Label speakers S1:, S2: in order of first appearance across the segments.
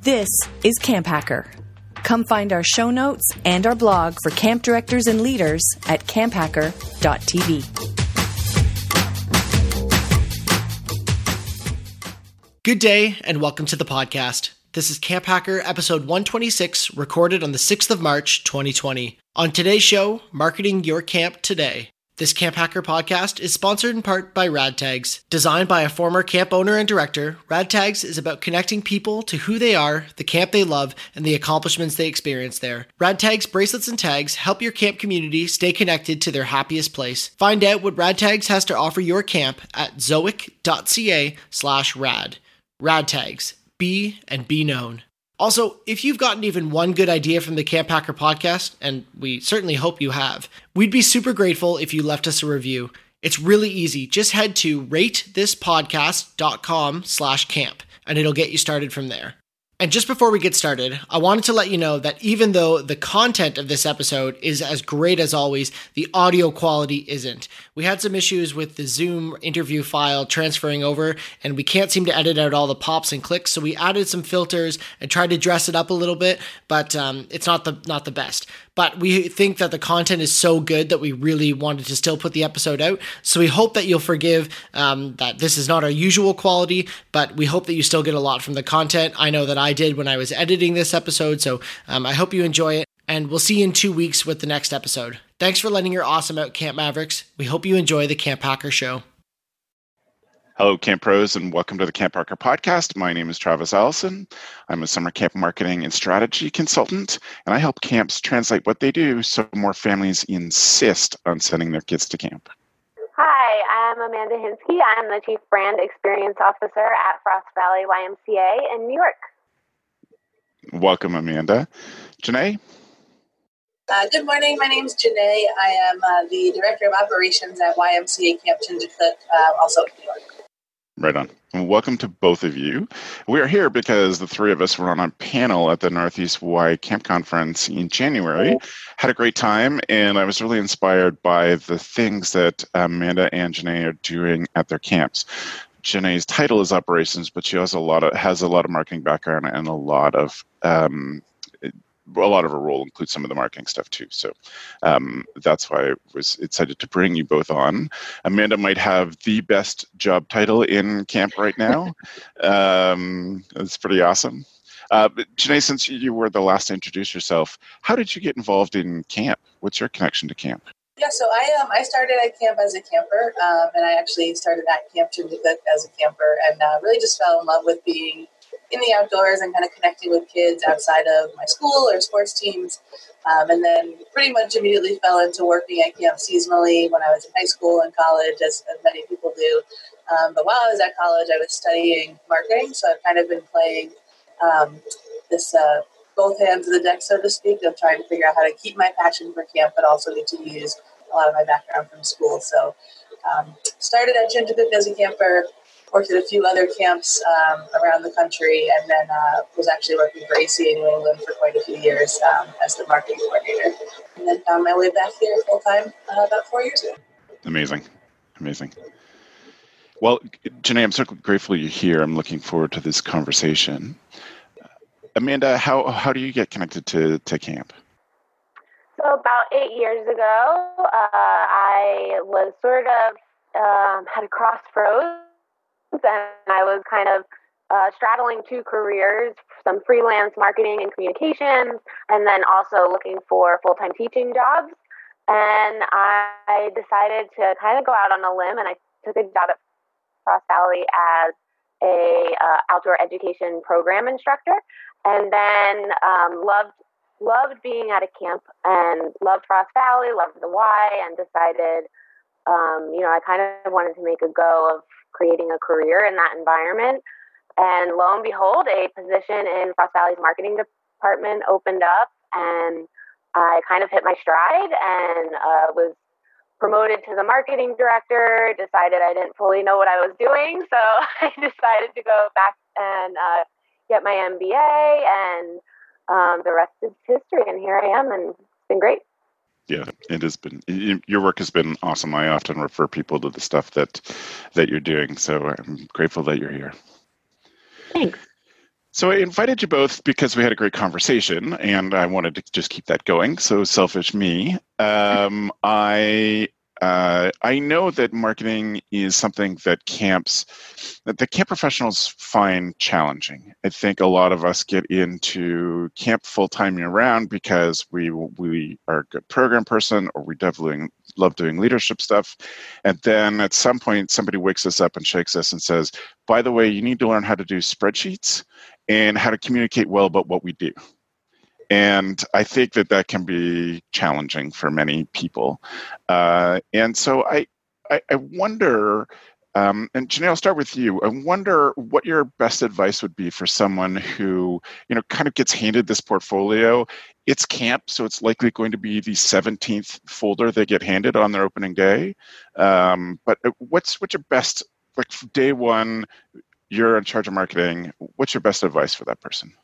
S1: This is Camp Hacker. Come find our show notes and our blog for camp directors and leaders at camphacker.tv.
S2: Good day and welcome to the podcast. This is Camp Hacker episode 126, recorded on the 6th of March, 2020. On today's show, Marketing Your Camp Today. This Camp Hacker podcast is sponsored in part by RadTags. Designed by a former camp owner and director, RadTags is about connecting people to who they are, the camp they love, and the accomplishments they experience there. RadTags bracelets and tags help your camp community stay connected to their happiest place. Find out what RadTags has to offer your camp at zoic.ca/rad. RadTags. Be and be known. Also, if you've gotten even one good idea from the Camp Hacker podcast, and we certainly hope you have, we'd be super grateful if you left us a review. It's really easy. Just head to ratethispodcast.com/camp, and it'll get you started from there. And just before we get started, I wanted to let you know that even though the content of this episode is as great as always, the audio quality isn't. We had some issues with the Zoom interview file transferring over, and we can't seem to edit out all the pops and clicks, so we added some filters and tried to dress it up a little bit, but it's not the best. But we think that the content is so good that we really wanted to still put the episode out. So we hope that you'll forgive that this is not our usual quality, but we hope that you still get a lot from the content. I know that I did when I was editing this episode, so I hope you enjoy it. And we'll see you in 2 weeks with the next episode. Thanks for letting your awesome out, Camp Mavericks. We hope you enjoy the Camp Hacker Show.
S3: Hello, Camp Pros, and welcome to the Camp Hacker Podcast. My name is Travis Allison. I'm a summer camp marketing and strategy consultant, and I help camps translate what they do so more families insist on sending their kids to camp.
S4: Hi, I'm Amanda Hinsky. I'm the Chief Brand Experience Officer at Frost Valley YMCA in New York.
S3: Welcome, Amanda. Janae?
S5: Good morning. My name is Janae. I am the Director of Operations at YMCA Camp Chingachgook, also in New York.
S3: Right on. Well, welcome to both of you. We are here because the three of us were on a panel at the Northeast Y Camp Conference in January. Had a great time, and I was really inspired by the things that Amanda and Janae are doing at their camps. Janae's title is operations, but she has a lot of marketing background and a lot of her role includes some of the marketing stuff too. So that's why I was excited to bring you both on. Amanda might have the best job title in camp right now. It's pretty awesome. But Janae, since you were the last to introduce yourself, how did you get involved in camp? What's your connection to camp?
S5: Yeah, so I started at camp as a camper, and I actually started at Camp Chingachgook as a camper, and really just fell in love with being in the outdoors and kind of connecting with kids outside of my school or sports teams. And then pretty much immediately fell into working at camp seasonally when I was in high school and college, as many people do. But while I was at college, I was studying marketing. So I've kind of been playing this both hands of the deck, so to speak, of trying to figure out how to keep my passion for camp, but also get to use a lot of my background from school. So started at Chingachgook as a camper, worked at a few other camps around the country, and then was actually working for ACA New England for quite a few years as the marketing coordinator. And then found my way back here full-time about 4 years ago.
S3: Amazing. Well, Janae, I'm so grateful you're here. I'm looking forward to this conversation. Amanda, how do you get connected to camp?
S4: So about 8 years ago, I was sort of had a crossroads. And I was kind of straddling two careers, some freelance marketing and communications, and then also looking for full-time teaching jobs. And I decided to kind of go out on a limb, and I took a job at Frost Valley as a outdoor education program instructor, and then loved being at a camp and loved Frost Valley, loved the Y, and decided, I kind of wanted to make a go of creating a career in that environment. And lo and behold, a position in Frost Valley's marketing department opened up, and I kind of hit my stride and was promoted to the marketing director, decided I didn't fully know what I was doing. So I decided to go back and get my MBA, and the rest is history. And here I am, and it's been great.
S3: Yeah, it has been. Your work has been awesome. I often refer people to the stuff that you're doing, so I'm grateful that you're here.
S4: Thanks.
S3: So I invited you both because we had a great conversation, and I wanted to just keep that going. So selfish me. I know that marketing is something that the camp professionals find challenging. I think a lot of us get into camp full time year round because we are a good program person, or we definitely love doing leadership stuff. And then at some point, somebody wakes us up and shakes us and says, by the way, you need to learn how to do spreadsheets and how to communicate well about what we do. And I think that can be challenging for many people. And so I wonder, and Janelle, I'll start with you. I wonder what your best advice would be for someone who, kind of gets handed this portfolio. It's camp, so it's likely going to be the 17th folder they get handed on their opening day. But what's your best, like day one, you're in charge of marketing. What's your best advice for that person?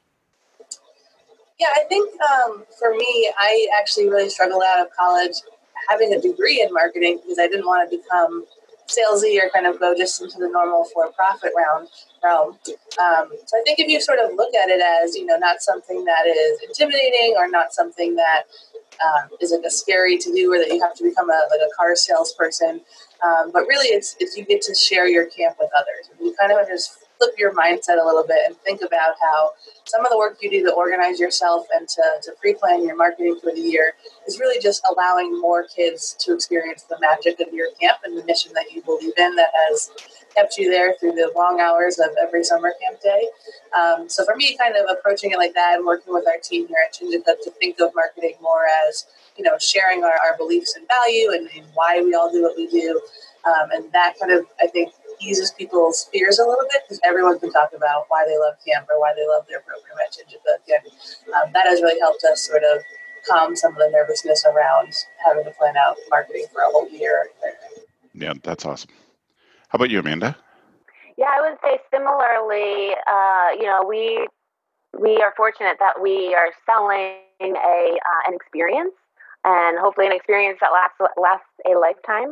S5: Yeah, I think for me, I actually really struggled out of college having a degree in marketing because I didn't want to become salesy or kind of go just into the normal for-profit realm. So I think if you sort of look at it as, not something that is intimidating or not something that is like a scary to do or that you have to become a car salesperson, but really it's you get to share your camp with others. You kind of just flip your mindset a little bit and think about how some of the work you do to organize yourself and to pre-plan your marketing for the year is really just allowing more kids to experience the magic of your camp and the mission that you believe in that has kept you there through the long hours of every summer camp day. So for me, kind of approaching it like that and working with our team here at Shinjuku to think of marketing more as, sharing our beliefs and value and why we all do what we do. And that kind of, I think, eases people's fears a little bit because everyone can talk about why they love camp or why they love their program at Shinjuku. And that has really helped us sort of calm some of the nervousness around having to plan out marketing for a whole year.
S3: Yeah, that's awesome. How about you, Amanda?
S4: Yeah, I would say similarly, we are fortunate that we are selling an experience, and hopefully an experience that lasts a lifetime.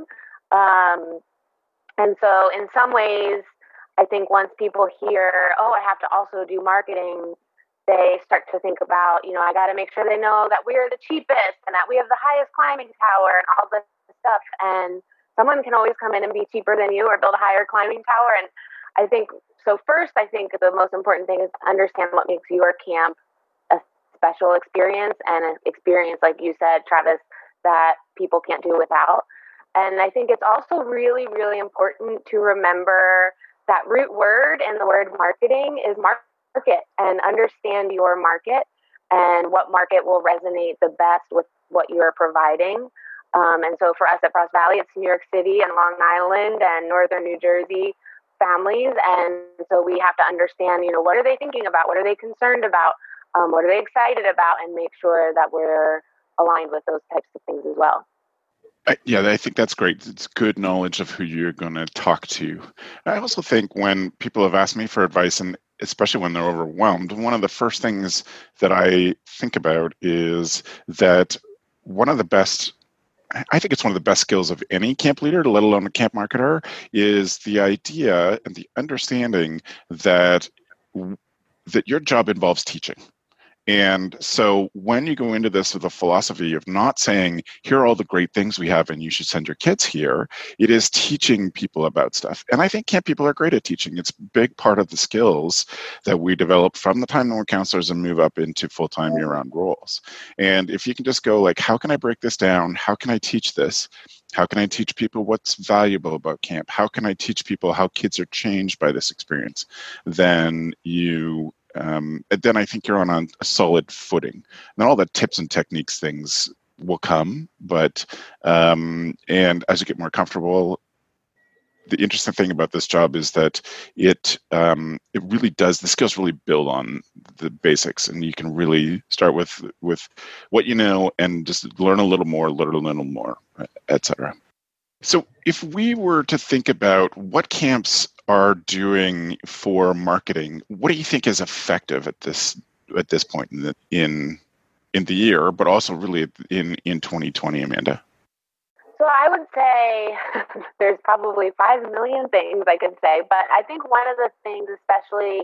S4: And so in some ways, I think once people hear, I have to also do marketing, they start to think about, I got to make sure they know that we're the cheapest and that we have the highest climbing tower and all this stuff. And someone can always come in and be cheaper than you or build a higher climbing tower. And I think, so first, I think the most important thing is to understand what makes your camp a special experience and an experience, like you said, Travis, that people can't do without. And I think it's also really, really important to remember that root word and the word marketing is market, and understand your market and what market will resonate the best with what you're providing. And so for us at Frost Valley, it's New York City and Long Island and Northern New Jersey families. And so we have to understand, what are they thinking about? What are they concerned about? What are they excited about? And make sure that we're aligned with those types of things as well.
S3: I think that's great. It's good knowledge of who you're going to talk to. I also think when people have asked me for advice, and especially when they're overwhelmed, one of the first things that I think about is that I think it's one of the best skills of any camp leader, let alone a camp marketer, is the idea and the understanding that your job involves teaching. And so when you go into this with a philosophy of not saying, here are all the great things we have and you should send your kids here, it is teaching people about stuff. And I think camp people are great at teaching. It's a big part of the skills that we develop from the time that we're counselors and move up into full-time year-round roles. And if you can just go like, how can I break this down? How can I teach this? How can I teach people what's valuable about camp? How can I teach people how kids are changed by this experience? Then I think you're on a solid footing. And then all the tips and techniques things will come, but and as you get more comfortable, the interesting thing about this job is that it really does, the skills really build on the basics, and you can really start with what you know and just learn a little more, etc. So if we were to think about what camps are doing for marketing, what do you think is effective at this point in the year, but also really in 2020, Amanda?
S4: So I would say there's probably 5 million things I could say, but I think one of the things, especially,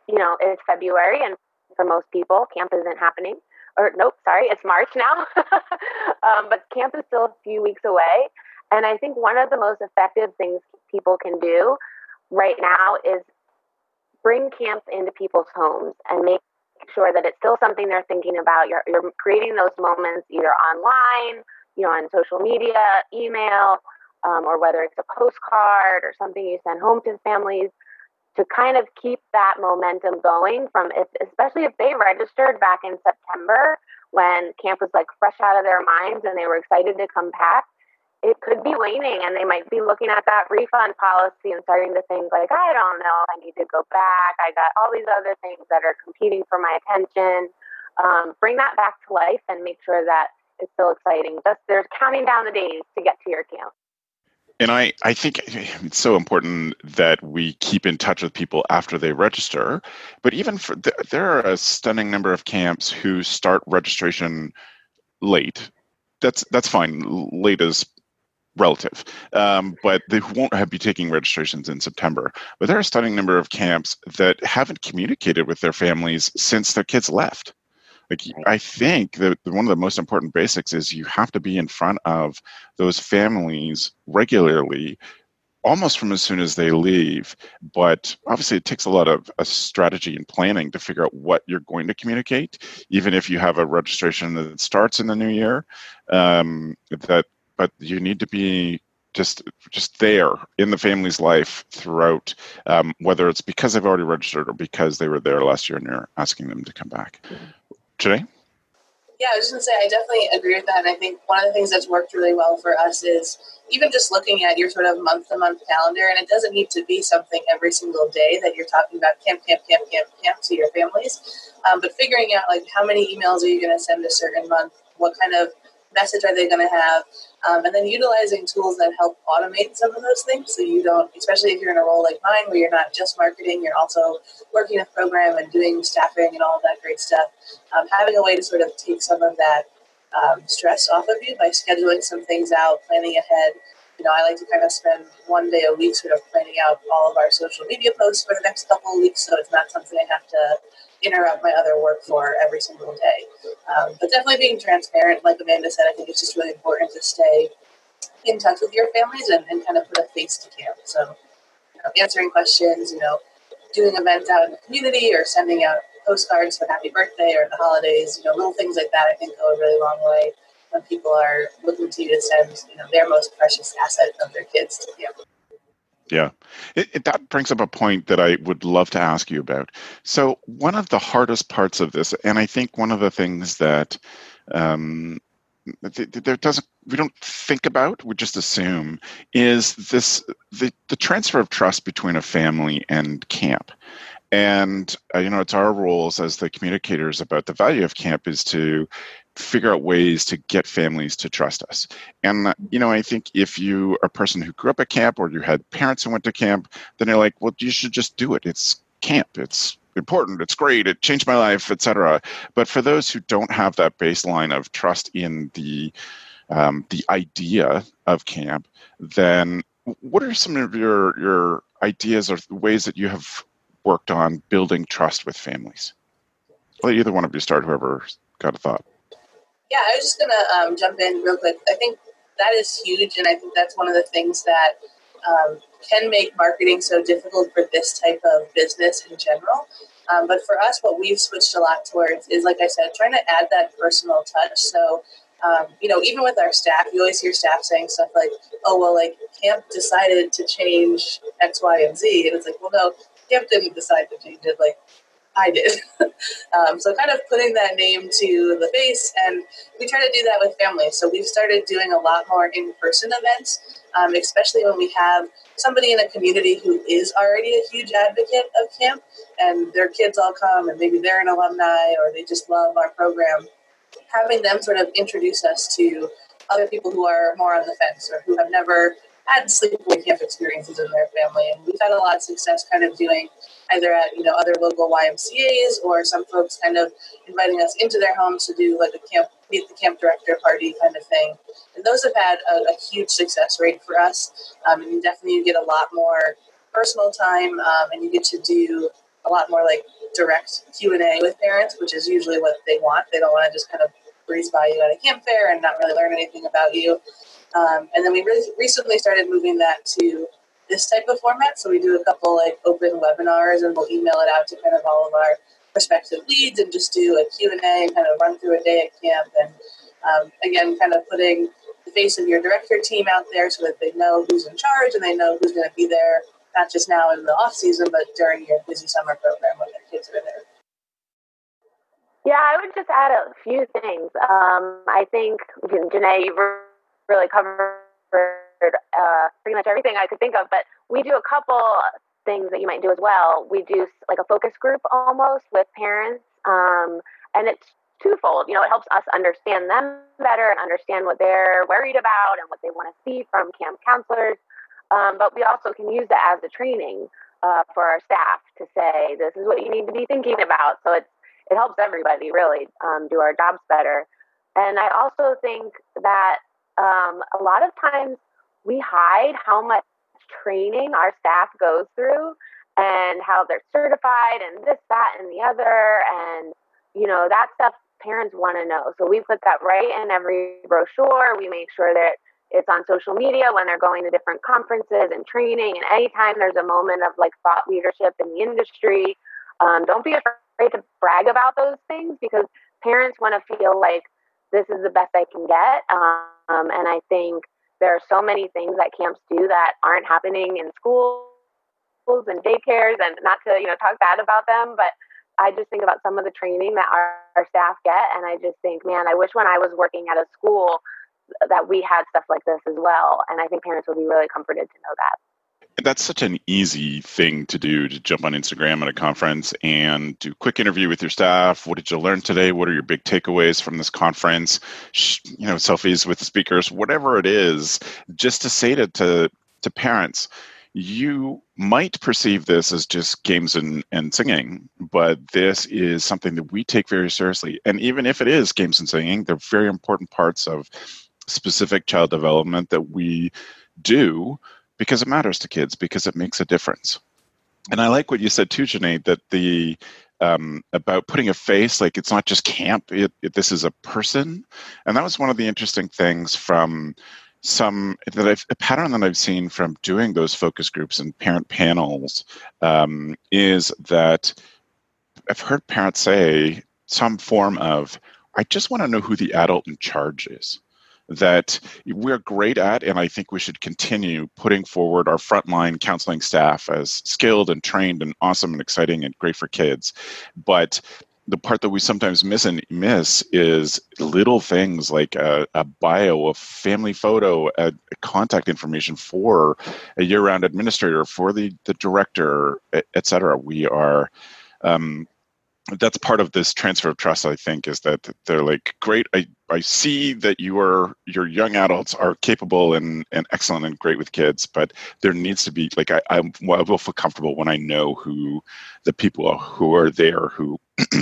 S4: it's February, and for most people, camp isn't happening. Or nope, sorry, it's March now. But camp is still a few weeks away. And I think one of the most effective things people can do right now is bring camp into people's homes and make sure that it's still something they're thinking about. You're creating those moments either online, on social media, email, or whether it's a postcard or something you send home to families, to kind of keep that momentum going especially if they registered back in September when camp was like fresh out of their minds and they were excited to come back. It could be waning, and they might be looking at that refund policy and starting to think like, I don't know, I need to go back. I got all these other things that are competing for my attention. Bring that back to life and make sure that it's still exciting. There's counting down the days to get to your camp.
S3: And I think it's so important that we keep in touch with people after they register. But even there are a stunning number of camps who start registration late. That's fine. Late is relative, but they won't be taking registrations in September. But there are a stunning number of camps that haven't communicated with their families since their kids left. I think that one of the most important basics is you have to be in front of those families regularly, almost from as soon as they leave. But obviously it takes a lot of strategy and planning to figure out what you're going to communicate, even if you have a registration that starts in the new year. But you need to be just there in the family's life throughout, whether it's because they've already registered or because they were there last year and you're asking them to come back. Janae?
S5: Yeah, I was just going to say, I definitely agree with that. And I think one of the things that's worked really well for us is even just looking at your sort of month-to-month calendar, and it doesn't need to be something every single day that you're talking about camp to your families, but figuring out like how many emails are you going to send a certain month, what kind of message are they going to have, and then utilizing tools that help automate some of those things so you don't, especially if you're in a role like mine where you're not just marketing, you're also working a program and doing staffing and all of that great stuff, having a way to sort of take some of that stress off of you by scheduling some things out, planning ahead. I like to kind of spend one day a week sort of planning out all of our social media posts for the next couple of weeks, so it's not something I have to interrupt my other work for every single day. But definitely being transparent, like Amanda said, I think it's just really important to stay in touch with your families and kind of put a face to camp. So, answering questions, doing events out in the community or sending out postcards for happy birthday or the holidays, little things like that I think go a really long way when people are looking to you to send, their most precious asset of their kids to camp.
S3: Yeah, that brings up a point that I would love to ask you about. So one of the hardest parts of this, and I think one of the things that we don't think about, we just assume, is the transfer of trust between a family and camp. And it's our roles as the communicators about the value of camp is to figure out ways to get families to trust us. And, I think if you are a person who grew up at camp or you had parents who went to camp, then they're like, well, you should just do it. It's camp. It's important. It's great. It changed my life, etc. But for those who don't have that baseline of trust in the idea of camp, then what are some of your ideas or ways that you have worked on building trust with families? Let either one of you start, whoever's got a thought.
S5: Yeah, I was just going to jump in real quick. I think that is huge, and I think that's one of the things that can make marketing so difficult for this type of business in general. But for us, what we've switched a lot towards is, like I said, trying to add that personal touch. So, even with our staff, you always hear staff saying stuff like, oh, well, like, camp decided to change X, Y, and Z. And it's like, well, no, camp didn't decide to change it. Like, I did. So kind of putting that name to the face, and we try to do that with families. So we've started doing a lot more in-person events, especially when we have somebody in a community who is already a huge advocate of camp, and their kids all come, and maybe they're an alumni, or they just love our program. Having them sort of introduce us to other people who are more on the fence or who have never had sleepaway camp experiences in their family. And we've had a lot of success kind of doing either at, other local YMCAs or some folks kind of inviting us into their homes to do like a meet the camp director party kind of thing. And those have had a huge success rate for us. And you definitely get a lot more personal time and you get to do a lot more like direct Q&A with parents, which is usually what they want. They don't want to just kind of breeze by you at a camp fair and not really learn anything about you. And then we recently started moving that to this type of format. So we do a couple like open webinars, and we'll email it out to kind of all of our prospective leads and just do a Q&A and kind of run through a day at camp. And again, kind of putting the face of your director team out there so that they know who's in charge and they know who's going to be there, not just now in the off season, but during your busy summer program when the kids are there.
S4: Yeah, I would just add a few things. I think, Janae, you've really covered pretty much everything I could think of, but we do a couple things that you might do as well. We do like a focus group almost with parents, and it's twofold. It helps us understand them better and understand what they're worried about and what they want to see from camp counselors, but we also can use that as a training for our staff to say, this is what you need to be thinking about. So it helps everybody really do our jobs better. And I also think that a lot of times we hide how much training our staff goes through and how they're certified and this, that, and the other. And, that stuff parents want to know. So we put that right in every brochure. We make sure that it's on social media when they're going to different conferences and training. And anytime there's a moment of like thought leadership in the industry, don't be afraid to brag about those things, because parents want to feel like this is the best I can get. And I think there are so many things that camps do that aren't happening in schools and daycares, and not to, talk bad about them, but I just think about some of the training that our staff get. And I just think, man, I wish when I was working at a school that we had stuff like this as well. And I think parents would be really comforted to know that.
S3: That's such an easy thing to do, to jump on Instagram at a conference and do a quick interview with your staff. What did you learn today? What are your big takeaways from this conference? Selfies with the speakers, whatever it is, just to say to parents, you might perceive this as just games and singing, but this is something that we take very seriously. And even if it is games and singing, they're very important parts of specific child development that we do, because it matters to kids, because it makes a difference. And I like what you said too, Janae, that the about putting a face, like it's not just camp, this is a person. And that was one of the interesting things from a pattern that I've seen from doing those focus groups and parent panels, is that I've heard parents say some form of, I just want to know who the adult in charge is. That we're great at, and I think we should continue putting forward our frontline counseling staff as skilled and trained and awesome and exciting and great for kids. But the part that we sometimes miss is little things like a bio, a family photo, a contact information for a year-round administrator, for the director, et cetera. We are... that's part of this transfer of trust, I think, is that they're like, great, I see that your young adults are capable and excellent and great with kids, but there needs to be, like, I will feel comfortable when I know who the people who are there who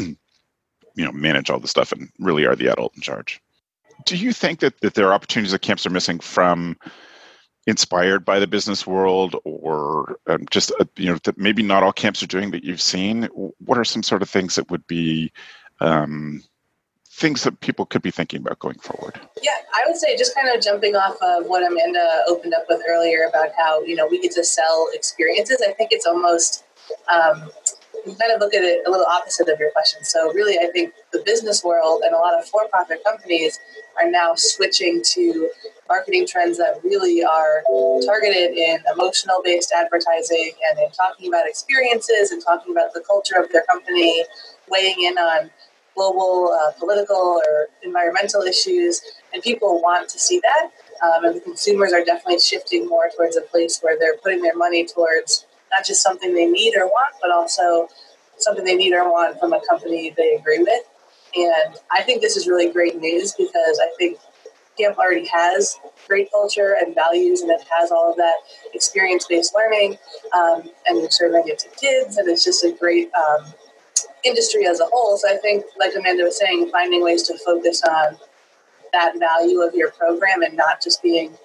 S3: manage all the stuff and really are the adult in charge. Do you think that there are opportunities that camps are missing from inspired by the business world, or just that maybe not all camps are doing that you've seen? What are some sort of things that would be things that people could be thinking about going forward? Yeah,
S5: I would say just kind of jumping off of what Amanda opened up with earlier about how, we get to sell experiences. I think it's almost, you kind of look at it a little opposite of your question. So really, I think the business world and a lot of for-profit companies are now switching to marketing trends that really are targeted in emotional-based advertising and in talking about experiences and talking about the culture of their company, weighing in on global, political, or environmental issues. And people want to see that. And the consumers are definitely shifting more towards a place where they're putting their money towards not just something they need or want, but also something they need or want from a company they agree with. And I think this is really great news, because I think camp already has great culture and values, and it has all of that experience-based learning, and you're serving it to kids, and it's just a great industry as a whole. So I think, like Amanda was saying, finding ways to focus on that value of your program and not just being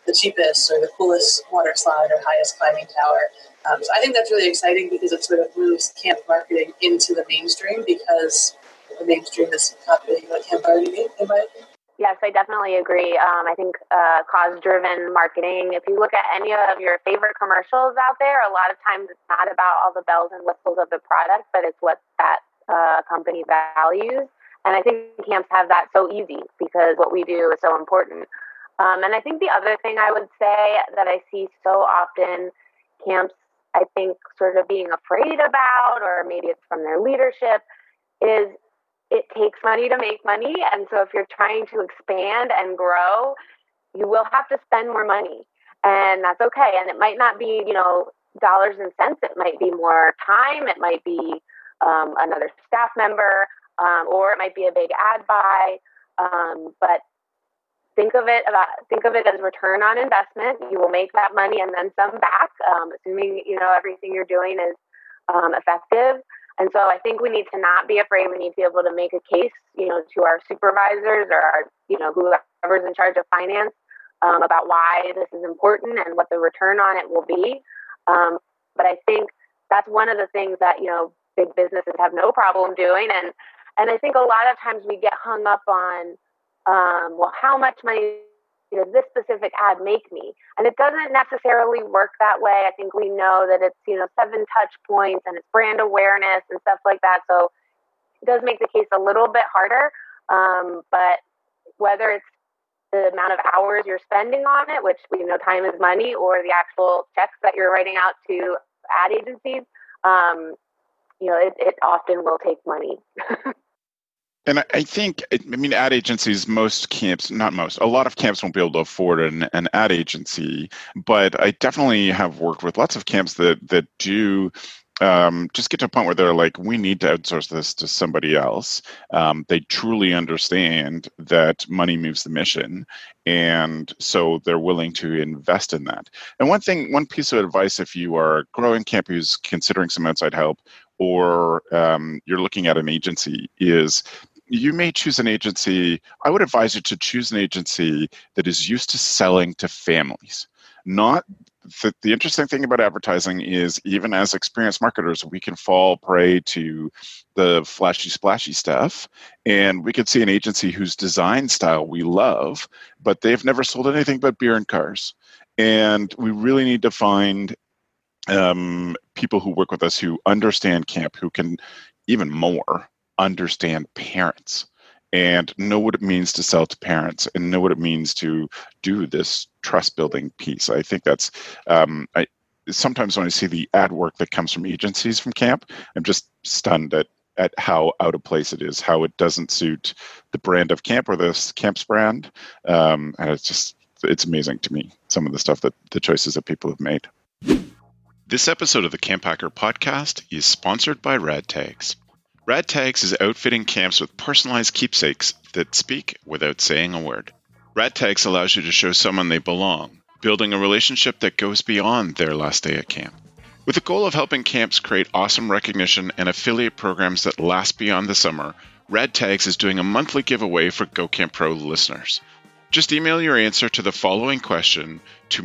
S5: the cheapest or the coolest water slide or highest climbing tower. So I think that's really exciting because it sort of moves camp marketing into the mainstream, because the mainstream is copying what camp already made, in my opinion.
S4: Yes, I definitely agree. I think cause-driven marketing, if you look at any of your favorite commercials out there, a lot of times it's not about all the bells and whistles of the product, but it's what that company values. And I think camps have that so easy because what we do is so important. And I think the other thing I would say that I see so often camps, I think, sort of being afraid about, or maybe it's from their leadership, is it takes money to make money. And so if you're trying to expand and grow, you will have to spend more money. And that's okay. And it might not be, dollars and cents. It might be more time. It might be another staff member, or it might be a big ad buy. But think of it as return on investment. You will make that money and then some back, assuming, everything you're doing is effective. And so I think we need to not be afraid. We need to be able to make a case, to our supervisors or our, whoever's in charge of finance about why this is important and what the return on it will be. But I think that's one of the things that, big businesses have no problem doing. And I think a lot of times we get hung up on, how much money does this specific ad make me? And it doesn't necessarily work that way. I think we know that it's, 7 touch points and it's brand awareness and stuff like that. So it does make the case a little bit harder. But whether it's the amount of hours you're spending on it, which we know time is money, or the actual checks that you're writing out to ad agencies, it often will take money.
S3: And I think, ad agencies, a lot of camps won't be able to afford an ad agency, but I definitely have worked with lots of camps that do just get to a point where they're like, we need to outsource this to somebody else. They truly understand that money moves the mission, and so they're willing to invest in that. And one piece of advice, if you are a growing camp who's considering some outside help, or you're looking at an agency, is you may choose an agency. I would advise you to choose an agency that is used to selling to families. Not the interesting thing about advertising is, even as experienced marketers, we can fall prey to the flashy, splashy stuff, and we could see an agency whose design style we love, but they've never sold anything but beer and cars. And we really need to find people who work with us who understand camp, who can even more understand parents and know what it means to sell to parents and know what it means to do this trust building piece. I think that's sometimes when I see the ad work that comes from agencies from camp, I'm just stunned at how out of place it is, how it doesn't suit the brand of camp or the camp's brand. And it's amazing to me, some of the stuff the choices that people have made.
S6: This episode of the Camp Hacker podcast is sponsored by RadTags. RadTags is outfitting camps with personalized keepsakes that speak without saying a word. RadTags allows you to show someone they belong, building a relationship that goes beyond their last day at camp. With the goal of helping camps create awesome recognition and affiliate programs that last beyond the summer, RadTags is doing a monthly giveaway for GoCamp Pro listeners. Just email your answer to the following question to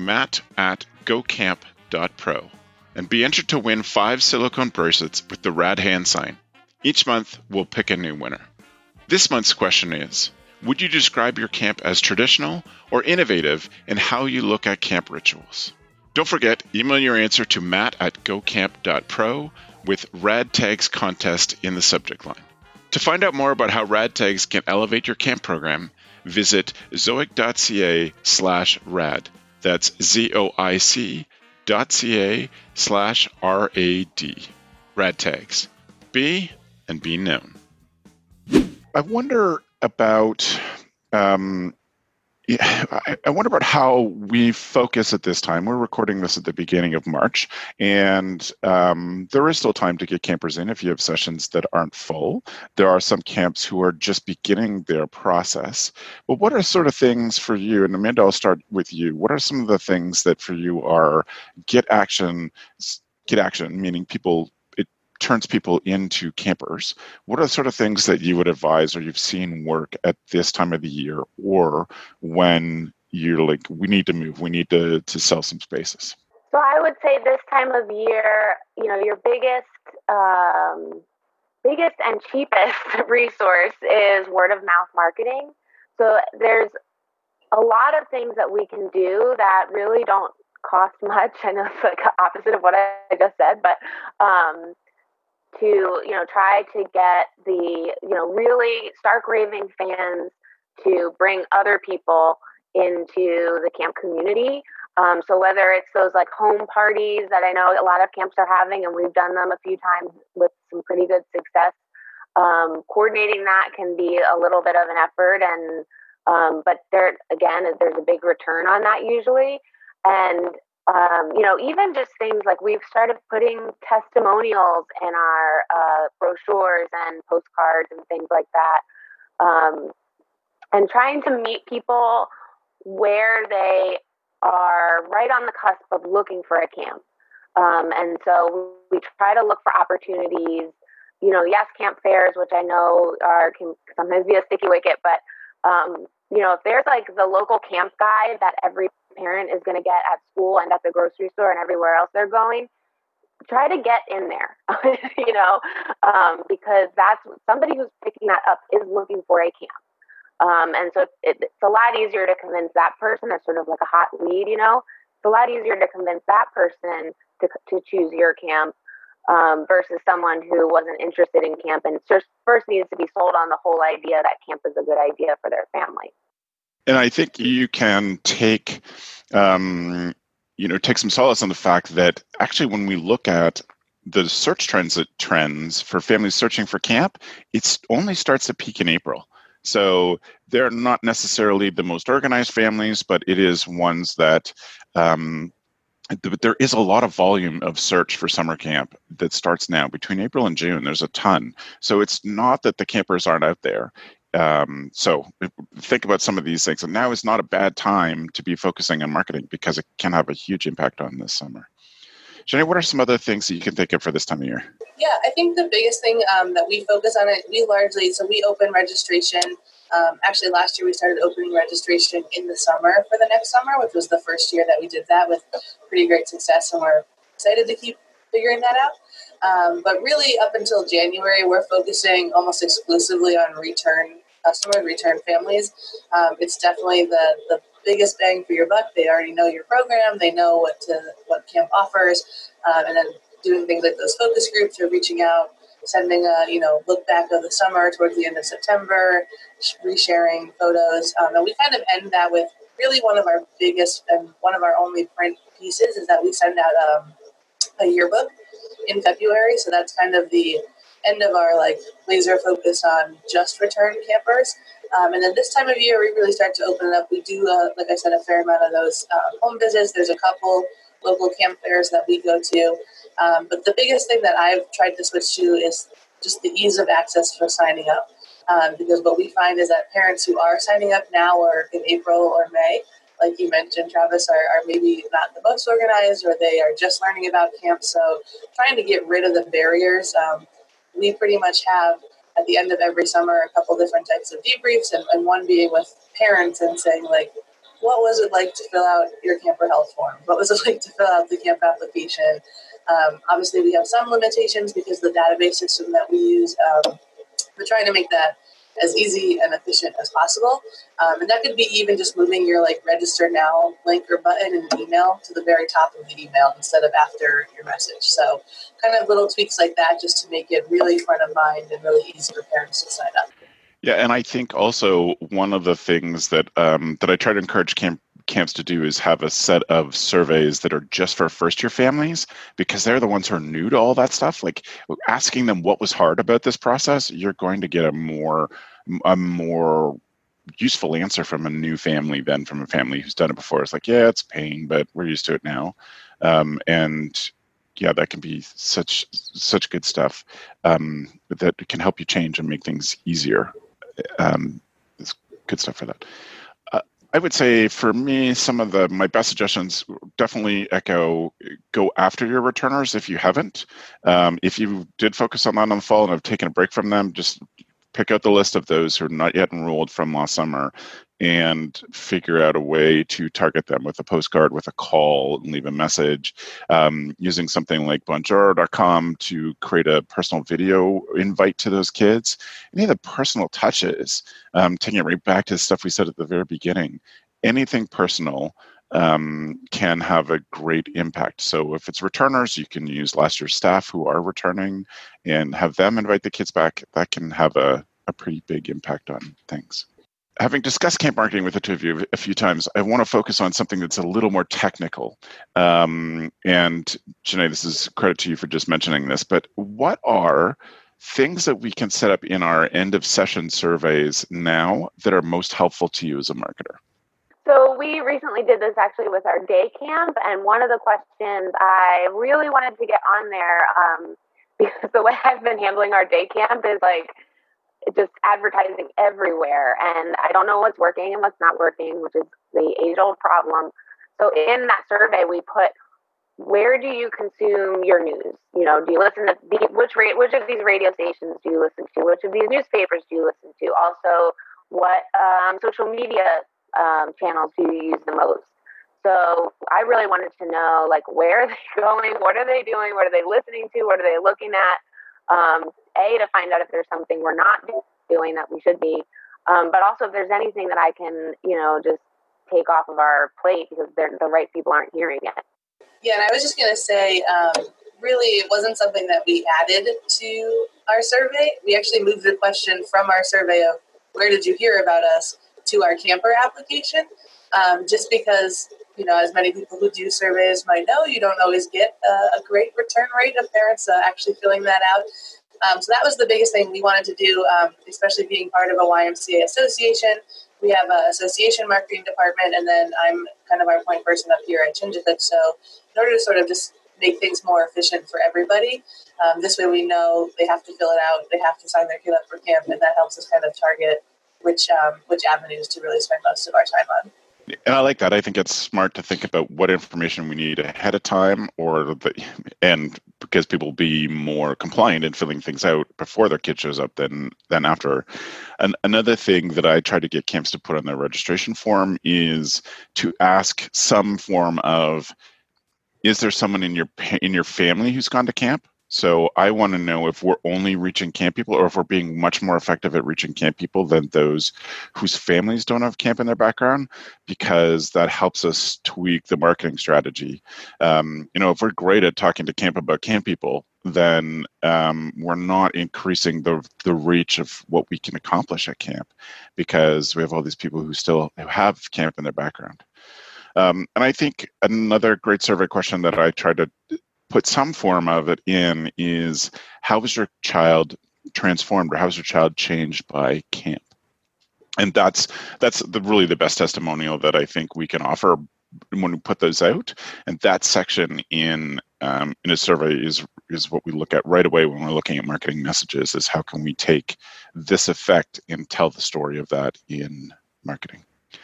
S6: matt@gocamp.pro and be entered to win 5 silicone bracelets with the Rad hand sign. Each month, we'll pick a new winner. This month's question is, would you describe your camp as traditional or innovative in how you look at camp rituals? Don't forget, email your answer to matt@gocamp.pro with RadTags contest in the subject line. To find out more about how RadTags can elevate your camp program, visit zoic.ca/rad. That's zoic.ca/RAD. RadTags. Be and be known.
S3: I wonder about how we focus at this time. We're recording this at the beginning of March, and there is still time to get campers in if you have sessions that aren't full. There are some camps who are just beginning their process. But what are sort of things for you, and Amanda, I'll start with you. What are some of the things that for you are get action, meaning it turns people into campers? What are the sort of things that you would advise or you've seen work at this time of the year, or when you're like, we need to move, we need to sell some spaces?
S4: So I would say this time of year, your biggest and cheapest resource is word of mouth marketing. So there's a lot of things that we can do that really don't cost much. I know it's like the opposite of what I just said, but to try to get the really stark raving fans to bring other people into the camp community. So whether it's those like home parties that I know a lot of camps are having, and we've done them a few times with some pretty good success, coordinating that can be a little bit of an effort, and but there's a big return on that usually. And even just things like we've started putting testimonials in our brochures and postcards and things like that, and trying to meet people where they are right on the cusp of looking for a camp. And so we try to look for opportunities, yes, camp fairs, which I know can sometimes be a sticky wicket, but, if there's like the local camp guide that every parent is going to get at school and at the grocery store and everywhere else they're going, try to get in there, because that's somebody who's picking that up is looking for a camp. And so it's a lot easier to convince that person. That's sort of like a hot lead, It's a lot easier to convince that person to choose your camp versus someone who wasn't interested in camp and just first needs to be sold on the whole idea that camp is a good idea for their family.
S3: And I think you can take some solace in the fact that actually when we look at the search trends for families searching for camp, it only starts to peak in April. So they're not necessarily the most organized families, but it is ones that there is a lot of volume of search for summer camp that starts now. Between April and June, there's a ton. So it's not that the campers aren't out there. So think about some of these things. And now is not a bad time to be focusing on marketing because it can have a huge impact on this summer. Jenny, what are some other things that you can think of for this time of year?
S5: Yeah, I think the biggest thing that we focus on, we open registration. Actually, last year we started opening registration in the summer for the next summer, which was the first year that we did that with pretty great success, and we're excited to keep figuring that out. But really, up until January, we're focusing almost exclusively on return customers, return families. It's definitely the biggest bang for your buck. They already know your program. They know what camp offers, and then doing things like those focus groups or reaching out, sending a look back of the summer towards the end of September, resharing photos, and we kind of end that with really one of our biggest and one of our only print pieces is that we send out a yearbook in February. So that's kind of the end of our laser focus on just return campers. And then this time of year, we really start to open it up. We do, like I said, a fair amount of those home visits. There's a couple local camp fairs that we go to. But the biggest thing that I've tried to switch to is just the ease of access for signing up. Because what we find is that parents who are signing up now or in April or May, like you mentioned, Travis, are maybe not the most organized or they are just learning about camp. So trying to get rid of the barriers. We pretty much have at the end of every summer a couple different types of debriefs, and one being with parents and saying, what was it like to fill out your camper health form? What was it like to fill out the camp application? Obviously, we have some limitations because the database system that we use, we're trying to make that as easy and efficient as possible. And that could be even just moving your register now link or button in an email to the very top of the email instead of after your message. So kind of little tweaks like that just to make it really front of mind and really easy for parents to sign up.
S3: Yeah, and I think also one of the things that that I try to encourage camps to do is have a set of surveys that are just for first-year families, because they're the ones who are new to all that stuff. Asking them what was hard about this process, you're going to get a more useful answer from a new family than from a family who's done it before. It's it's pain, but we're used to it now. And yeah, that can be such good stuff that can help you change and make things easier. It's good stuff for that. I would say for me, some of my best suggestions definitely go after your returners if you haven't. If you did focus on that in the fall and have taken a break from them, just pick out the list of those who are not yet enrolled from last summer and figure out a way to target them with a postcard, with a call, and leave a message, using something like Bonjoro.com to create a personal video invite to those kids. Any of the personal touches, taking it right back to the stuff we said at the very beginning, anything personal can have a great impact. So if it's returners, you can use last year's staff who are returning and have them invite the kids back. That can have a pretty big impact on things. Having discussed camp marketing with the two of you a few times, I want to focus on something that's a little more technical. And Janae, this is credit to you for just mentioning this, but what are things that we can set up in our end of session surveys now that are most helpful to you as a marketer?
S4: So we recently did this actually with our day camp, and one of the questions I really wanted to get on there, because the way I've been handling our day camp is like just advertising everywhere, and I don't know what's working and what's not working, which is the age-old problem. So in that survey, we put, where do you consume your news? You know, do you listen to which of these radio stations do you listen to? Which of these newspapers do you listen to? Also, what social media channels do you use the most? So I really wanted to know, like, where are they going? What are they doing? What are they listening to? What are they looking at? To find out if there's something we're not doing that we should be, but also if there's anything that I can, just take off of our plate because the right people aren't hearing it.
S5: Yeah, and I was just going to say, really, it wasn't something that we added to our survey. We actually moved the question from our survey of where did you hear about us to our camper application, just because, as many people who do surveys might know, you don't always get a great return rate of parents actually filling that out. So that was the biggest thing we wanted to do, especially being part of a YMCA association. We have an association marketing department, and then I'm kind of our point person up here at Chinjifit. So in order to sort of just make things more efficient for everybody, this way we know they have to fill it out, they have to sign their kid up for camp, and that helps us kind of target which avenues to really spend most of our time on.
S3: And I like that. I think it's smart to think about what information we need ahead of time, and because people will be more compliant in filling things out before their kid shows up than after. And another thing that I try to get camps to put on their registration form is to ask some form of, is there someone in your family who's gone to camp? So I want to know if we're only reaching camp people or if we're being much more effective at reaching camp people than those whose families don't have camp in their background, because that helps us tweak the marketing strategy. If we're great at talking to camp about camp people, then we're not increasing the reach of what we can accomplish at camp, because we have all these people who have camp in their background. And I think another great survey question that I tried to put some form of it in is, how was your child transformed, or how was your child changed by camp? And that's really the best testimonial that I think we can offer when we put those out. And that section in a survey is what we look at right away when we're looking at marketing messages, is how can we take this effect and tell the story of that in marketing.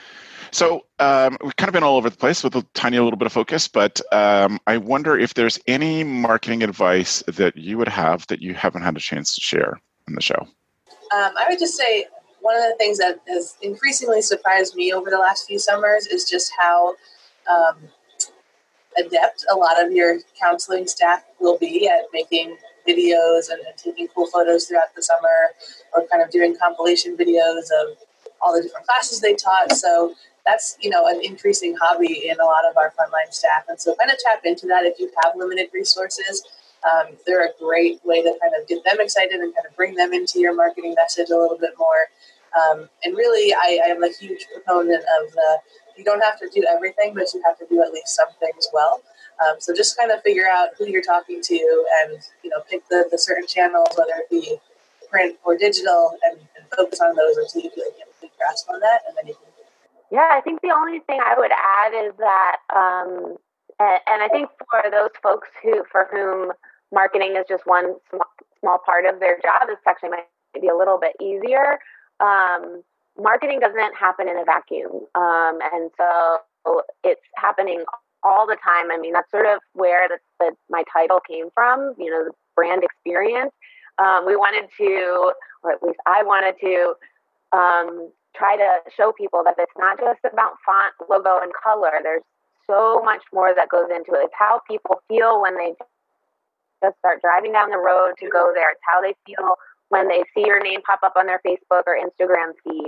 S3: So we've kind of been all over the place with a tiny little bit of focus, but I wonder if there's any marketing advice that you would have that you haven't had a chance to share in the show.
S5: I would just say one of the things that has increasingly surprised me over the last few summers is just how adept a lot of your counseling staff will be at making videos and taking cool photos throughout the summer, or kind of doing compilation videos of all the different classes they taught. So that's, an increasing hobby in a lot of our frontline staff. And so kind of tap into that if you have limited resources. They're a great way to kind of get them excited and kind of bring them into your marketing message a little bit more. And really, I am a huge proponent of you don't have to do everything, but you have to do at least some things well. So just kind of figure out who you're talking to and, pick the certain channels, whether it be print or digital, and focus on those until you feel like you have a good grasp on that, and then you can.
S4: Yeah, I think the only thing I would add is that, and I think for those folks for whom marketing is just one small part of their job, this actually might be a little bit easier. Marketing doesn't happen in a vacuum, and so it's happening all the time. I mean, that's sort of where my title came from. The brand experience. We wanted to or at least I wanted to try to show people that it's not just about font, logo, and color. There's so much more that goes into it. It's how people feel when they just start driving down the road to go there. It's how they feel when they see your name pop up on their Facebook or Instagram feed.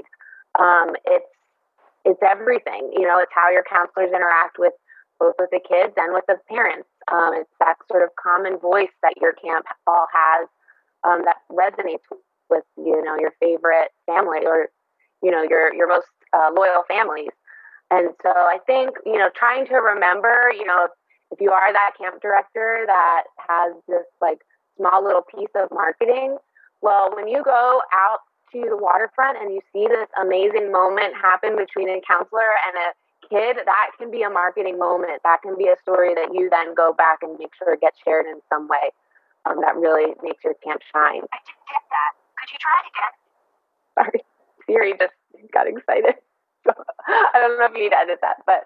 S4: It's everything. It's how your counselors interact with both with the kids and with the parents. It's that sort of common voice that your camp all has that resonates with your favorite family or your most loyal families. And so I think trying to remember if you are that camp director that has this like small little piece of marketing, well, when you go out to the waterfront and you see this amazing moment happen between a counselor and a kid, that can be a marketing moment. That can be a story that you then go back and make sure it gets shared in some way that really makes your camp shine. I didn't get that. Could you try it again? Sorry, Siri just got excited. So, I don't know if you need to edit that, but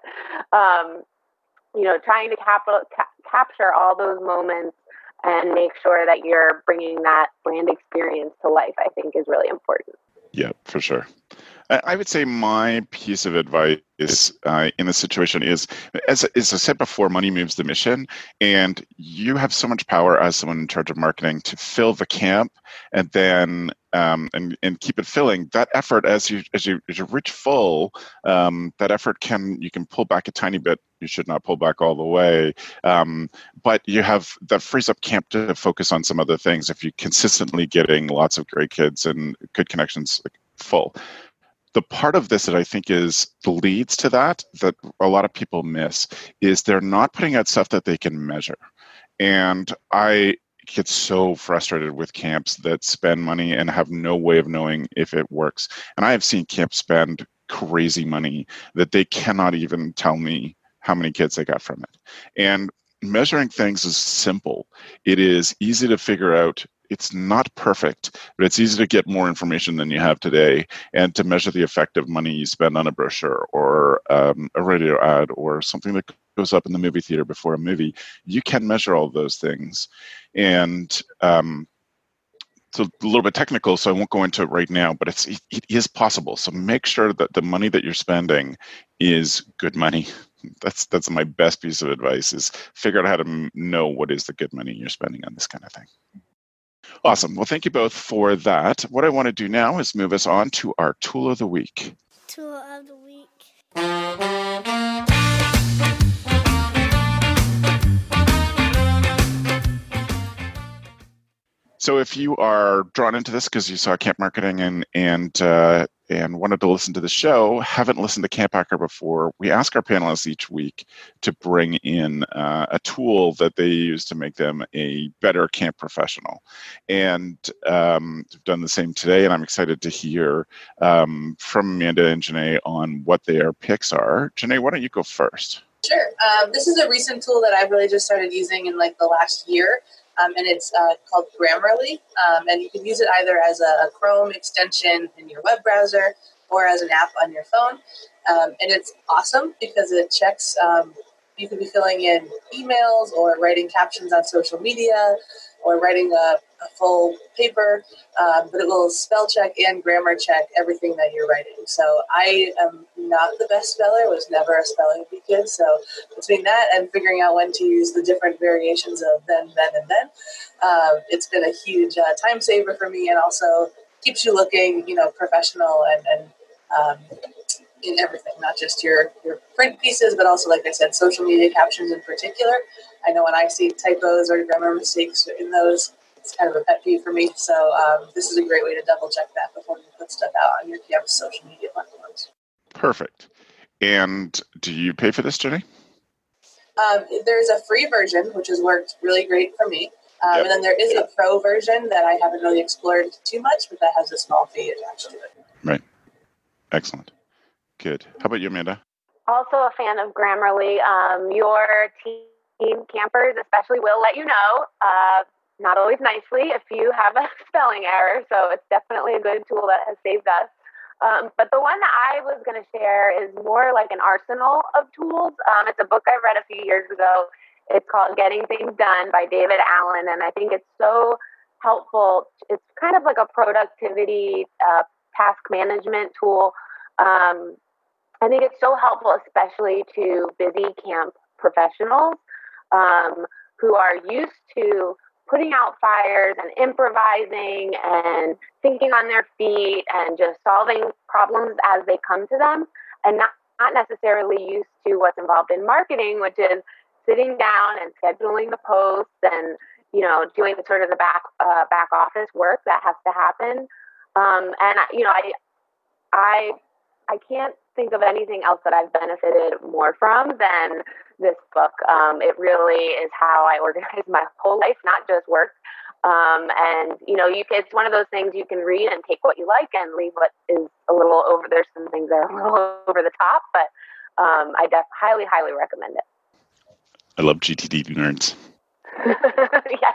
S4: trying to capture all those moments and make sure that you're bringing that brand experience to life, I think is really important.
S3: Yeah, for sure. I would say my piece of advice in this situation is, as I said before, money moves the mission, and you have so much power as someone in charge of marketing to fill the camp, and then and keep it filling. That effort, as you reach full, that effort you can pull back a tiny bit. You should not pull back all the way, but you have that frees up camp to focus on some other things. If you're consistently getting lots of great kids and good connections full. The part of this that I think leads to that a lot of people miss is they're not putting out stuff that they can measure. And I get so frustrated with camps that spend money and have no way of knowing if it works. And I have seen camps spend crazy money that they cannot even tell me how many kids they got from it. And measuring things is simple. It is easy to figure out. It's not perfect, but it's easy to get more information than you have today and to measure the effect of money you spend on a brochure or a radio ad or something that goes up in the movie theater before a movie. You can measure all those things. And it's a little bit technical, so I won't go into it right now, but it is possible. So make sure that the money that you're spending is good money. That's my best piece of advice, is figure out how to know what is the good money you're spending on this kind of thing. Awesome. Well, thank you both for that. What I want to do now is move us on to our Tool of the Week.
S7: Tool of the Week.
S3: So if you are drawn into this because you saw camp marketing and wanted to listen to the show, haven't listened to Camp Hacker before, we ask our panelists each week to bring in a tool that they use to make them a better camp professional. And we've done the same today, and I'm excited to hear from Amanda and Janae on what their picks are. Janae, why don't you go first?
S5: Sure. This is a recent tool that I've really just started using in like the last year. And it's called Grammarly, and you can use it either as a Chrome extension in your web browser or as an app on your phone. And it's awesome because it checks, you could be filling in emails or writing captions on social media or writing a full paper, but it will spell check and grammar check everything that you're writing. So I am not the best speller, was never a spelling bee kid. So between that and figuring out when to use the different variations of then, and then, it's been a huge time saver for me, and also keeps you looking, professional and in everything, not just your print pieces, but also, like I said, social media captions in particular. I know when I see typos or grammar mistakes in those, it's kind of a pet peeve for me. So this is a great way to double check that before you put stuff out on your campus social media platforms.
S3: Perfect. And do you pay for this, Jenny?
S5: There's a free version, which has worked really great for me. And then there is a pro version that I haven't really explored too much, but that has a small fee attached to it.
S3: Right. Excellent. Good. How about you, Amanda?
S4: Also a fan of Grammarly. Your team campers especially will let you know, not always nicely, if you have a spelling error. So it's definitely a good tool that has saved us. But the one that I was going to share is more like an arsenal of tools. It's a book I read a few years ago. It's called Getting Things Done by David Allen. And I think it's so helpful. It's kind of like a productivity task management tool. I think it's so helpful, especially to busy camp professionals who are used to putting out fires and improvising and thinking on their feet and just solving problems as they come to them, and not necessarily used to what's involved in marketing, which is sitting down and scheduling the posts and, you know, doing the sort of the back office work that has to happen. And you know, I can't think of anything else that I've benefited more from than this book. It really is how I organize my whole life, not just work. And, you know, it's one of those things you can read and take what you like and leave what is a little over. There's some things that are a little over the top, but I highly, highly recommend it.
S3: I love GTD nerds.
S4: Yes.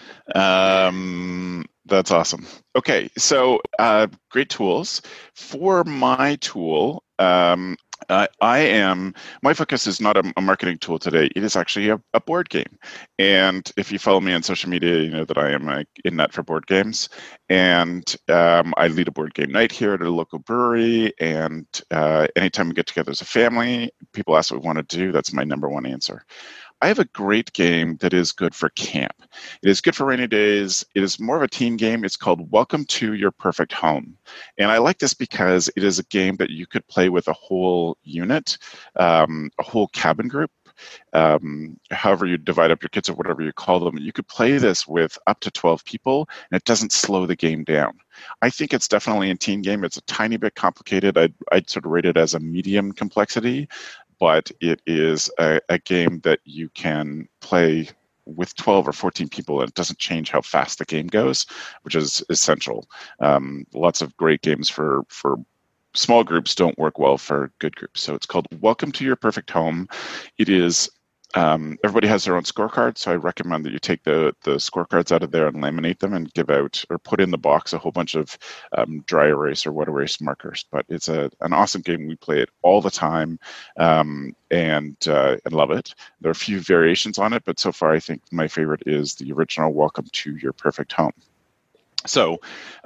S3: That's awesome. Okay, so great tools. For my tool, my focus is not a marketing tool today. It is actually a board game. And if you follow me on social media, you know that I am in that for board games. And I lead a board game night here at a local brewery. And anytime we get together as a family, people ask what we want to do. That's my number one answer. I have a great game that is good for camp. It is good for rainy days. It is more of a team game. It's called Welcome to Your Perfect Home. And I like this because it is a game that you could play with a whole unit, a whole cabin group. However you divide up your kids or whatever you call them, you could play this with up to 12 people, and it doesn't slow the game down. I think it's definitely a team game. It's a tiny bit complicated. I'd sort of rate it as a medium complexity, but it is a game that you can play with 12 or 14 people, and it doesn't change how fast the game goes, which is essential. Lots of great games for small groups don't work well for good groups. So it's called Welcome to Your Perfect Home. It is, everybody has their own scorecard, so I recommend that you take the scorecards out of there and laminate them and give out or put in the box a whole bunch of dry erase or wet erase markers. But it's an awesome game. We play it all the time and love it. There are a few variations on it, but so far I think my favorite is the original Welcome to Your Perfect Home. So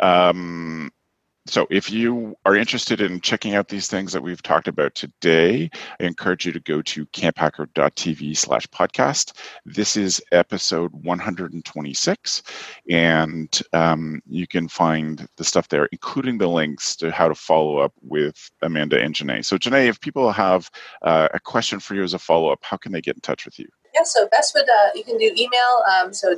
S3: if you are interested in checking out these things that we've talked about today, I encourage you to go to camphacker.tv/podcast. This is episode 126, and you can find the stuff there, including the links to how to follow up with Amanda and Janae. So Janae, if people have a question for you as a follow-up, how can they get in touch with you?
S5: Yeah, so best would, you can do email, so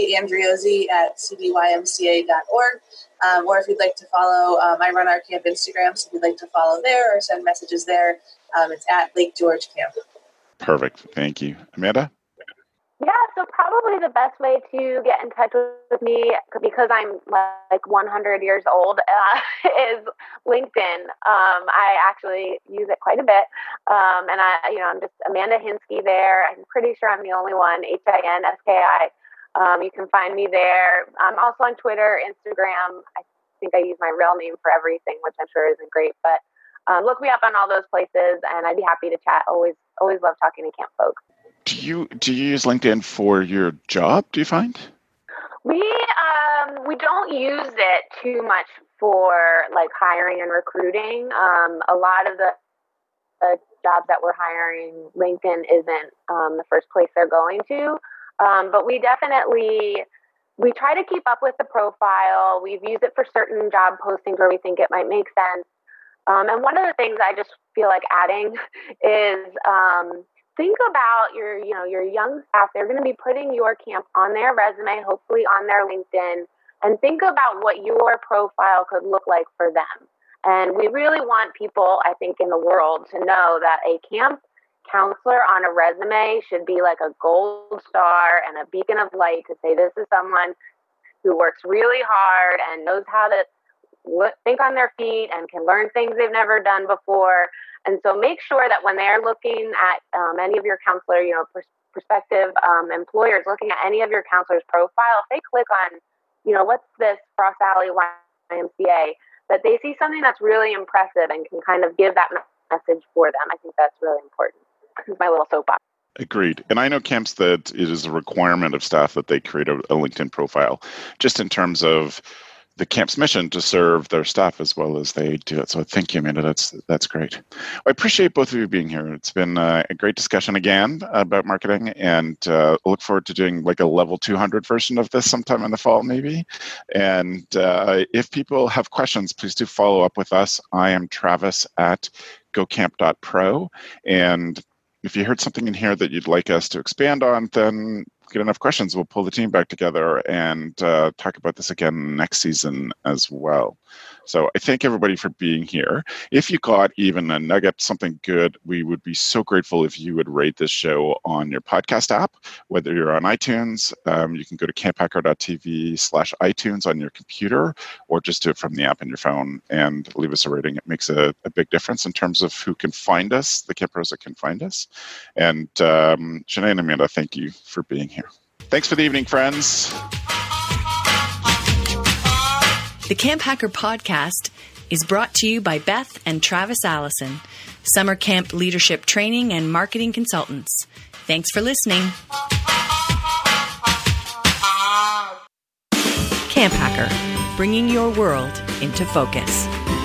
S5: jandriozzi@cdymca.org. Or if you'd like to follow, I run our camp Instagram, so if you'd like to follow there or send messages there, it's at Lake George Camp.
S3: Perfect. Thank you. Amanda?
S4: Yeah, so probably the best way to get in touch with me, because I'm like 100 years old, is LinkedIn. I actually use it quite a bit. And I'm just Amanda Hinski there. I'm pretty sure I'm the only one, Hinski. You can find me there. I'm also on Twitter, Instagram. I think I use my real name for everything, which I'm sure isn't great, but look me up on all those places and I'd be happy to chat. Always love talking to camp folks.
S3: Do you use LinkedIn for your job, do you find?
S4: We don't use it too much for like hiring and recruiting. A lot of the jobs that we're hiring, LinkedIn isn't the first place they're going to. But we try to keep up with the profile. We've used it for certain job postings where we think it might make sense. And one of the things I just feel like adding is think about your young staff. They're going to be putting your camp on their resume, hopefully on their LinkedIn, and think about what your profile could look like for them. And we really want people, I think, in the world to know that a camp counselor on a resume should be like a gold star and a beacon of light to say this is someone who works really hard and knows how to think on their feet and can learn things they've never done before. And so make sure that when they're looking at any of your counselor, prospective employers looking at any of your counselor's profile, if they click on, what's this Frost Valley YMCA, that they see something that's really impressive and can kind of give that message for them. I think that's really important. This is my little soapbox.
S3: Agreed. And I know camps that it is a requirement of staff that they create a LinkedIn profile, just in terms of the camp's mission to serve their staff as well as they do it. So thank you, Amanda. That's great. I appreciate both of you being here. It's been a great discussion again about marketing, and look forward to doing like a level 200 version of this sometime in the fall, maybe. And if people have questions, please do follow up with us. I am Travis at gocamp.pro. And if you heard something in here that you'd like us to expand on, then get enough questions, we'll pull the team back together and talk about this again next season as well. So I thank everybody for being here. If you got even a nugget, something good, we would be so grateful if you would rate this show on your podcast app, whether you're on iTunes. You can go to camphacker.tv/iTunes on your computer, or just do it from the app on your phone and leave us a rating. It makes a big difference in terms of who can find us, the camp pros that can find us. And Shanae and Amanda, thank you for being here. Thanks for the evening, friends.
S1: The Camp Hacker podcast is brought to you by Beth and Travis Allison, summer camp leadership training and marketing consultants. Thanks for listening. Camp Hacker, bringing your world into focus.